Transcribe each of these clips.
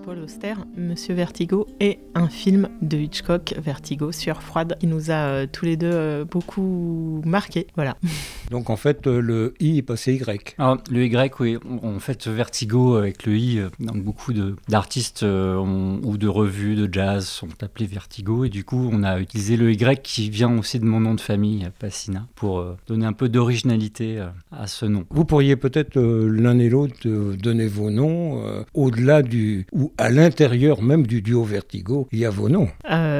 Paul Auster, Monsieur Vertigo, est un film de Hitchcock, Vertigo, Sueur froide, qui nous a tous les deux beaucoup marqués. Voilà. Donc en fait, le I est passé Y. Alors, le Y, oui. En fait, Vertigo avec le I, donc beaucoup d'artistes ou de revues de jazz sont appelés Vertigo. Et du coup, on a utilisé le Y qui vient aussi de mon nom de famille, Passina, pour donner un peu d'originalité à ce nom. Vous pourriez peut-être l'un et l'autre donner vos noms au-delà ou à l'intérieur même du duo Vertigo. Il y a vos noms.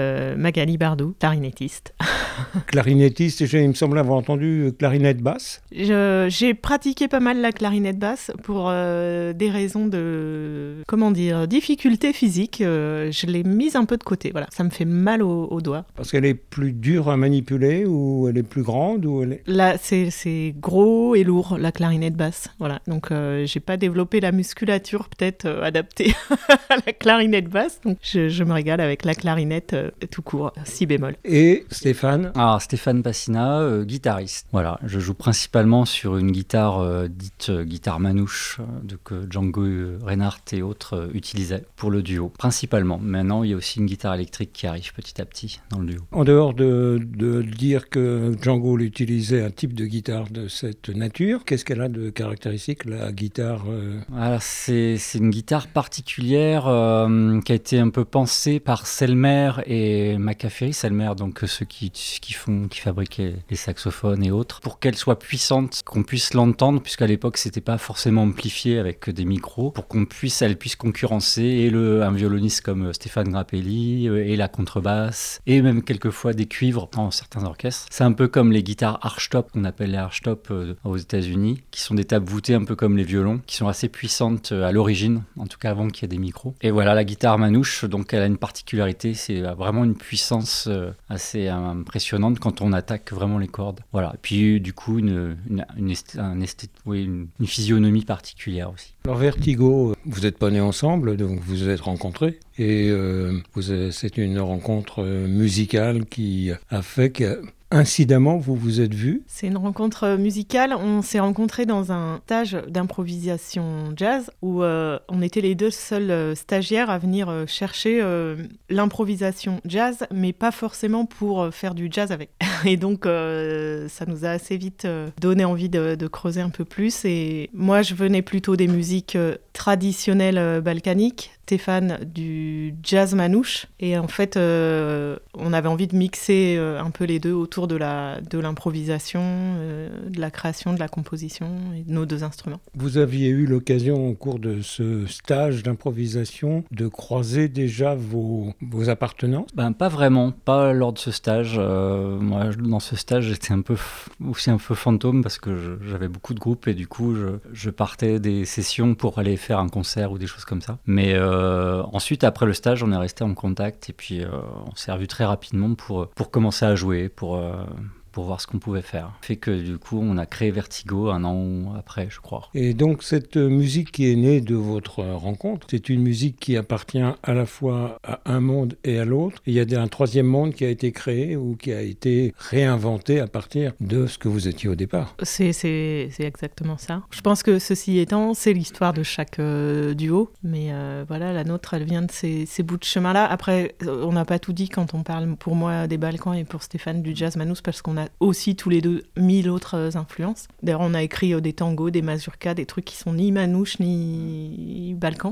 Magali Bardou, clarinettiste. Clarinettiste, il me semble avoir entendu clarinette basse. J'ai pratiqué pas mal la clarinette basse pour des raisons de, difficultés physiques. Je l'ai mise un peu de côté. Voilà, ça me fait mal aux doigts. Parce qu'elle est plus dure à manipuler ou elle est plus grande ou elle est... Là, c'est gros et lourd, la clarinette basse. Voilà, donc j'ai pas développé la musculature peut-être adaptée à la clarinette basse. Donc je me régale avec la clarinette tout court, si bémol. Et Stéphane? Alors, Stéphane Passina, guitariste. Voilà, je joue principalement sur une guitare dite guitare manouche que Django Reinhardt et autres utilisaient pour le duo, principalement. Maintenant, il y a aussi une guitare électrique qui arrive petit à petit dans le duo. En dehors de dire que Django utilisait un type de guitare de cette nature, qu'est-ce qu'elle a de caractéristique, la guitare Alors, c'est une guitare particulière qui a été un peu pensée par Selmer et Macaffery. Selmer, donc ceux qui fabriquaient les saxophones et autres, pour qu'elle soit puissante, qu'on puisse l'entendre, puisqu'à l'époque c'était pas forcément amplifié avec des micros, pour qu'elle puisse concurrencer un violoniste comme Stéphane Grappelli et la contrebasse, et même quelquefois des cuivres dans certains orchestres. C'est un peu comme les guitares archtop, qu'on appelle les archtop aux États-Unis, qui sont des tables voûtées un peu comme les violons, qui sont assez puissantes à l'origine, en tout cas avant qu'il y ait des micros. Et voilà, la guitare manouche, donc elle a une particularité, c'est vraiment une puissance assez impressionnante quand on attaque vraiment les cordes. Voilà. Et puis du coup une physionomie particulière aussi. Alors Vertigo, vous n'êtes pas nés ensemble, donc vous vous êtes rencontrés. Et c'est une rencontre musicale qui a fait que... Incidemment, vous vous êtes vus? C'est une rencontre musicale. On s'est rencontrés dans un stage d'improvisation jazz où on était les deux seuls stagiaires à venir chercher l'improvisation jazz, mais pas forcément pour faire du jazz avec. Et donc, ça nous a assez vite donné envie de creuser un peu plus. Et moi, je venais plutôt des musiques traditionnelles balkaniques, Stéphane du jazz manouche. Et en fait, on avait envie de mixer un peu les deux autour de l'improvisation, de la création, de la composition et de nos deux instruments. Vous aviez eu l'occasion au cours de ce stage d'improvisation de croiser déjà vos appartenances? Pas vraiment, pas lors de ce stage. Moi, dans ce stage, j'étais aussi un peu fantôme parce que j'avais beaucoup de groupes et du coup, je partais des sessions pour aller faire un concert ou des choses comme ça. Mais ensuite, après le stage, on est resté en contact et puis on s'est revus très rapidement pour commencer à jouer, pour voir ce qu'on pouvait faire. Fait que du coup, on a créé Vertigo un an après, je crois. Et donc, cette musique qui est née de votre rencontre, c'est une musique qui appartient à la fois à un monde et à l'autre. Il y a un troisième monde qui a été créé ou qui a été réinventé à partir de ce que vous étiez au départ. C'est exactement ça. Je pense que ceci étant, c'est l'histoire de chaque duo. Mais voilà, la nôtre, elle vient de ces bouts de chemin-là. Après, on n'a pas tout dit quand on parle pour moi des Balkans et pour Stéphane du jazz manouche parce qu'on a aussi tous les deux 1000 autres influences. D'ailleurs, on a écrit des tangos, des mazurkas, des trucs qui sont ni manouches ni balkans.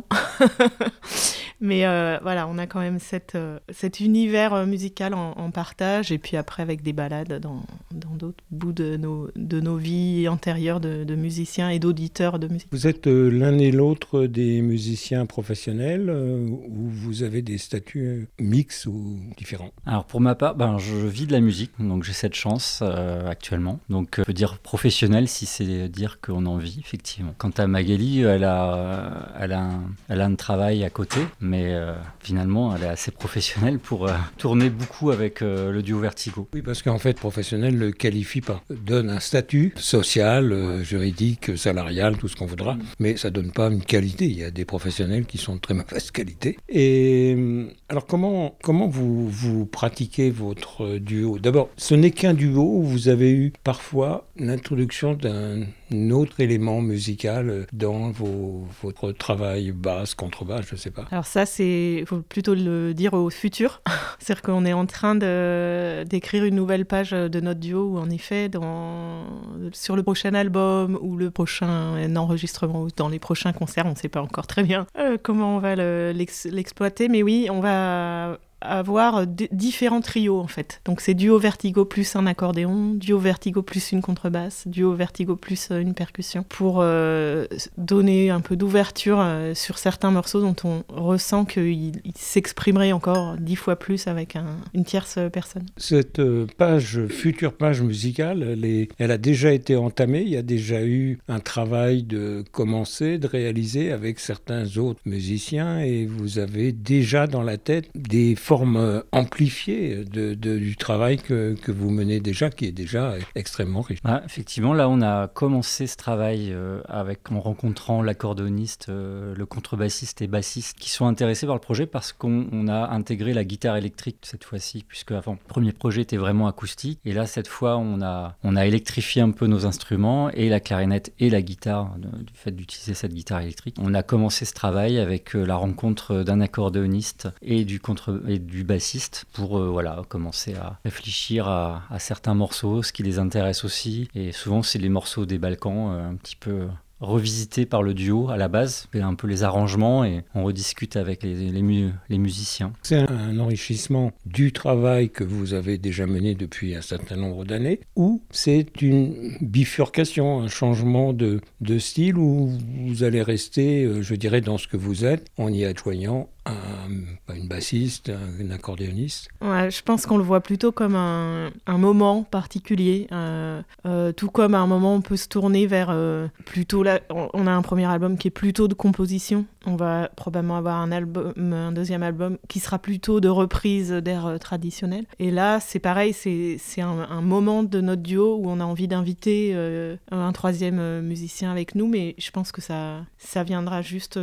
Mais voilà, on a quand même cet univers musical en partage et puis après avec des balades dans d'autres bouts de nos vies antérieures de musiciens et d'auditeurs de musique. Vous êtes l'un et l'autre des musiciens professionnels ou vous avez des statuts mixtes ou différents? Alors pour ma part, je vis de la musique, donc j'ai cette chance actuellement. Donc on peut dire professionnel si c'est dire qu'on en vit, effectivement. Quant à Magali, elle a un travail à côté, mais finalement elle est assez professionnelle pour tourner beaucoup avec le duo Vertigo. Oui, parce qu'en fait, professionnel ne le qualifie pas. Donne un statut social, juridique, salarial, tout ce qu'on voudra, mais ça donne pas une qualité. Il y a des professionnels qui sont de très mauvaise qualité. Et alors comment vous pratiquez votre duo? D'abord, ce n'est qu'un duo où vous avez eu parfois l'introduction d'un autre élément musical dans votre travail basse, contrebasse, je ne sais pas. Alors ça, il faut plutôt le dire au futur. C'est-à-dire qu'on est en train d'écrire une nouvelle page de notre duo où en effet, sur le prochain album ou le prochain enregistrement ou dans les prochains concerts, on ne sait pas encore très bien comment on va l'exploiter. Mais oui, on va avoir différents trios en fait. Donc c'est duo vertigo plus un accordéon, duo vertigo plus une contrebasse, duo vertigo plus une percussion pour donner un peu d'ouverture sur certains morceaux dont on ressent qu'ils s'exprimeraient encore 10 fois plus avec une tierce personne. Cette future page musicale, elle a déjà été entamée, il y a déjà eu un travail de commencer, de réaliser avec certains autres musiciens et vous avez déjà dans la tête des formes amplifiées du travail que vous menez déjà, qui est déjà extrêmement riche. Ouais, effectivement, là on a commencé ce travail en rencontrant l'accordéoniste, le contrebassiste et bassiste qui sont intéressés par le projet parce qu'on a intégré la guitare électrique cette fois-ci, puisque avant le premier projet était vraiment acoustique et là cette fois on a électrifié un peu nos instruments et la clarinette et la guitare du fait d'utiliser cette guitare électrique. On a commencé ce travail avec la rencontre d'un accordéoniste et du bassiste pour commencer à réfléchir à certains morceaux, ce qui les intéresse aussi. Et souvent, c'est les morceaux des Balkans un petit peu revisités par le duo à la base, et un peu les arrangements et on rediscute avec les musiciens. C'est un enrichissement du travail que vous avez déjà mené depuis un certain nombre d'années ou c'est une bifurcation, un changement de style où vous allez rester, je dirais, dans ce que vous êtes en y adjoignant une bassiste, un accordéoniste. Ouais, je pense qu'on le voit plutôt comme un moment particulier, tout comme à un moment on peut se tourner vers plutôt là, on a un premier album qui est plutôt de composition, on va probablement avoir un deuxième album qui sera plutôt de reprise d'airs traditionnels. Et là c'est pareil, c'est un moment de notre duo où on a envie d'inviter un troisième musicien avec nous, mais je pense que ça viendra juste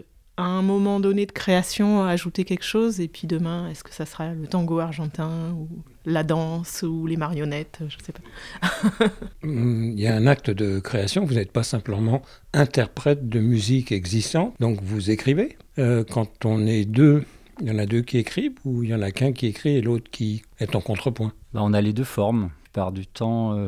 à un moment donné de création, ajouter quelque chose, et puis demain, est-ce que ça sera le tango argentin, ou la danse, ou les marionnettes, je ne sais pas. Il y a un acte de création, vous n'êtes pas simplement interprète de musique existante, donc vous écrivez. Quand on est deux, il y en a deux qui écrivent, ou il y en a qu'un qui écrit et l'autre qui est en contrepoint? On a les deux formes. Part du temps,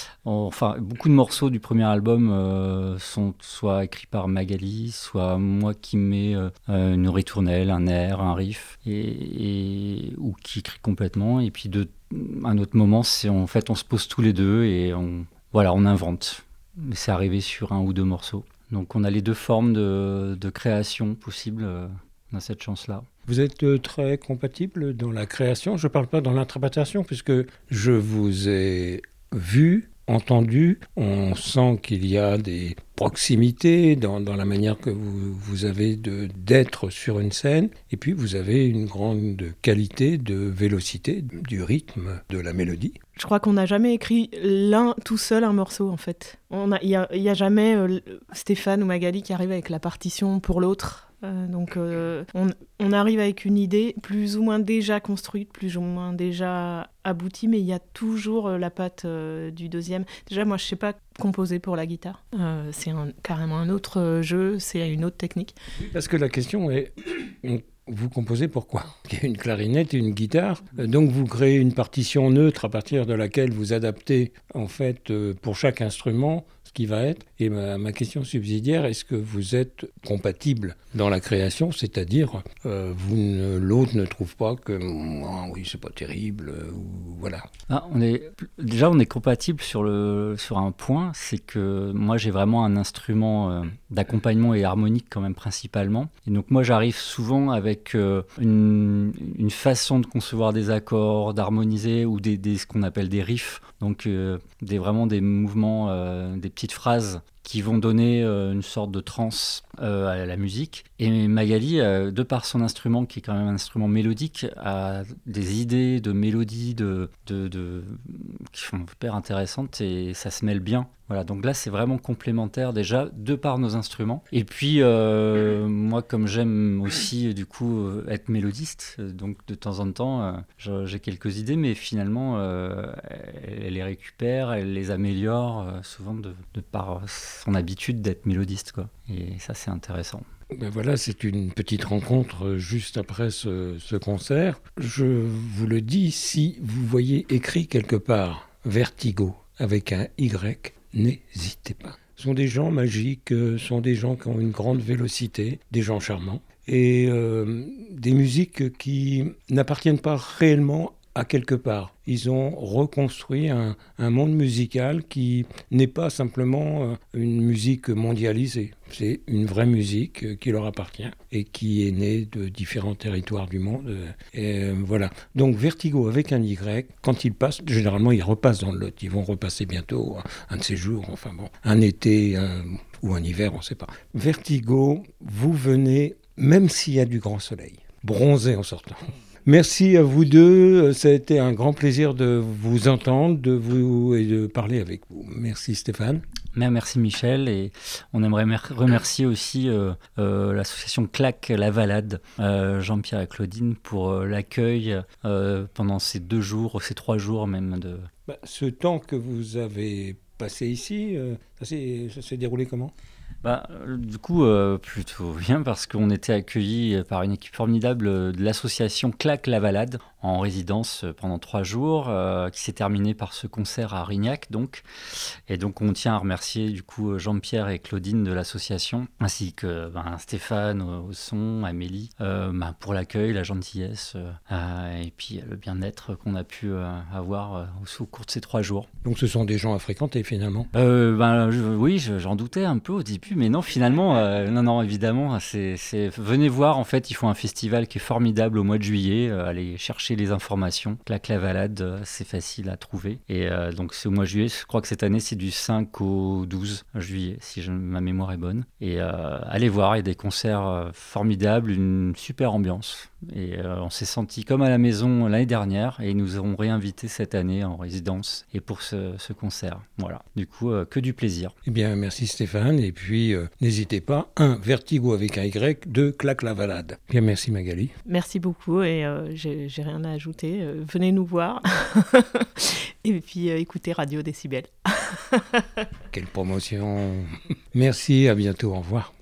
beaucoup de morceaux du premier album sont soit écrits par Magali, soit moi qui mets une ritournelle, un air, un riff, ou qui écrit complètement. Et puis un autre moment, c'est en fait on se pose tous les deux et on invente. Mais c'est arrivé sur un ou deux morceaux. Donc on a les deux formes de création possibles. On a cette chance-là. Vous êtes très compatible dans la création, je ne parle pas dans l'interprétation, puisque je vous ai vu, entendu, on sent qu'il y a des proximités dans la manière que vous avez d'être sur une scène, et puis vous avez une grande qualité de vélocité, du rythme, de la mélodie. Je crois qu'on n'a jamais écrit l'un tout seul un morceau en fait. Il y a jamais Stéphane ou Magali qui arrivent avec la partition pour l'autre. Donc on arrive avec une idée plus ou moins déjà construite, plus ou moins déjà aboutie, mais il y a toujours la patte du deuxième. Déjà moi je sais pas composer pour la guitare, c'est carrément un autre jeu, c'est une autre technique. Parce que la question est, vous composez pourquoi? Il y a une clarinette et une guitare, donc vous créez une partition neutre à partir de laquelle vous adaptez en fait pour chaque instrument ce qui va être. Et ma question subsidiaire, est-ce que vous êtes compatible dans la création, c'est-à-dire l'autre ne trouve pas que oui c'est pas terrible ou voilà. On est compatible sur un point, c'est que moi j'ai vraiment un instrument d'accompagnement et harmonique quand même principalement. Et donc moi j'arrive souvent avec une façon de concevoir des accords, d'harmoniser ou ce qu'on appelle des riffs, donc vraiment des mouvements, des petites phrases qui vont donner une sorte de transe à la musique. Et Magali, de par son instrument, qui est quand même un instrument mélodique, a des idées de mélodies qui sont hyper intéressantes et ça se mêle bien. Voilà, donc là, c'est vraiment complémentaire déjà, de par nos instruments. Et puis, moi, comme j'aime aussi, du coup, être mélodiste, donc de temps en temps, j'ai quelques idées, mais finalement, elle les récupère, elle les améliore, souvent de par son habitude d'être mélodiste, quoi. Et ça, c'est intéressant. Ben voilà, c'est une petite rencontre juste après ce concert. Je vous le dis, si vous voyez écrit quelque part Vertigo avec un Y, n'hésitez pas. Ce sont des gens magiques, ce sont des gens qui ont une grande vélocité, des gens charmants, et des musiques qui n'appartiennent pas réellement à quelque part. Ils ont reconstruit un monde musical qui n'est pas simplement une musique mondialisée. C'est une vraie musique qui leur appartient et qui est née de différents territoires du monde. Et voilà. Donc Vertigo avec un Y, quand ils passent, généralement ils repassent dans le Lot. Ils vont repasser bientôt un de ces jours, enfin bon, un été ou un hiver, on ne sait pas. Vertigo, vous venez, même s'il y a du grand soleil, bronzer en sortant. Merci à vous deux, ça a été un grand plaisir de vous entendre et de parler avec vous. Merci Stéphane. Merci Michel, et on aimerait remercier aussi l'association Claque la Valade, Jean-Pierre et Claudine, pour l'accueil pendant ces 3 jours même. Ce temps que vous avez passé ici, ça s'est déroulé comment ? Du coup, plutôt bien, parce qu'on était accueillis par une équipe formidable de l'association Claque la Valade en résidence pendant 3 jours, qui s'est terminée par ce concert à Rignac, donc. Et donc, on tient à remercier du coup Jean-Pierre et Claudine de l'association, ainsi que Stéphane au son, Amélie, pour l'accueil, la gentillesse, et puis le bien-être qu'on a pu avoir au cours de ces 3 jours. Donc, ce sont des gens à fréquenter finalement. Oui, j'en doutais un peu au début, mais non, finalement, non, évidemment, venez voir, en fait, ils font un festival qui est formidable au mois de juillet, allez chercher les informations. Claque la Valade, c'est facile à trouver, et donc c'est au mois de juillet, je crois que cette année c'est du 5 au 12 juillet, si ma mémoire est bonne, et allez voir, il y a des concerts formidables, une super ambiance, et on s'est senti comme à la maison l'année dernière, et ils nous ont réinvités cette année en résidence, et pour ce concert, voilà, du coup, que du plaisir. Eh bien, merci Stéphane, et puis n'hésitez pas, 1, Vertigo avec un Y, 2, Claque la Valade. Bien, merci Magali. Merci beaucoup, et j'ai rien à ajouter. Venez nous voir, et puis écoutez Radio Décibel. Quelle promotion. Merci, à bientôt, au revoir.